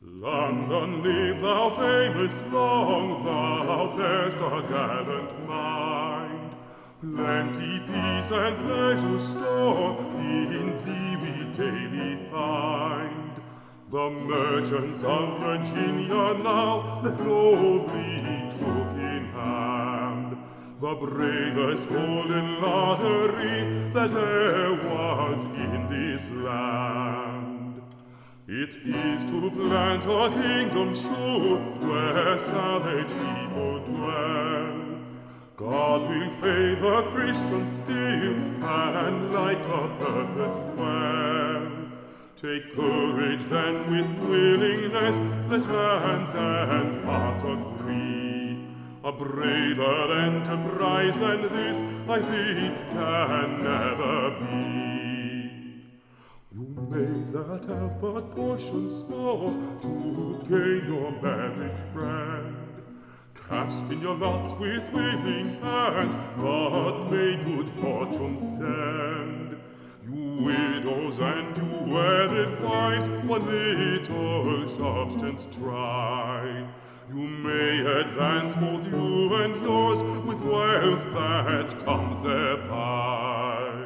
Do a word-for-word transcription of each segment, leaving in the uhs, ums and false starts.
London, live thou famous long, thou blest a gallant mind. Plenty, peace, and pleasure store in thee we daily find. The merchants of Virginia now the nobly took in hand, the bravest golden lottery that e'er was in this land. It is to plant a kingdom sure where savage people dwell. God will favor Christians still and like the purpose well. Take courage then with willingness, let hands and hearts agree. A braver enterprise than this, I think, can never be. You maids that have but portions small to gain your married friend, cast in your lots with willing hand, but may good fortune send. You widows and you wedded wives, one little substance try. You may advance both you and yours with wealth that comes thereby.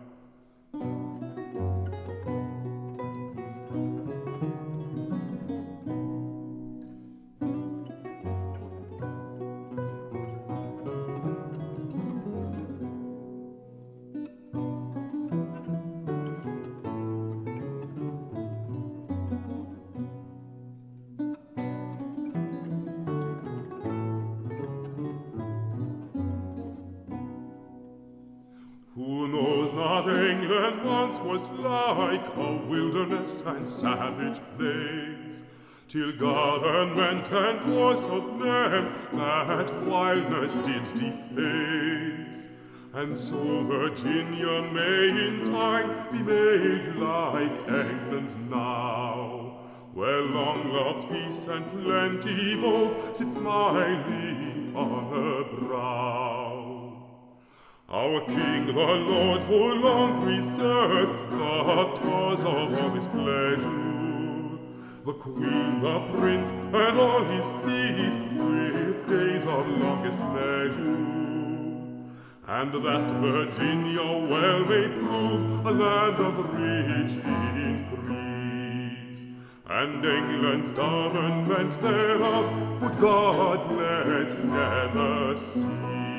Who knows not England once was like a wilderness and savage place, till government and force of men that wildness did deface. And so Virginia may in time be made like England now, where long-loved peace and plenty both sit smiling on her brow. Our King, the Lord, for long preserved the cause of all his pleasure. The Queen, the Prince, and all his seed, with days of longest leisure. And that Virginia well may prove a land of rich increase. And England's government thereof would God let never see.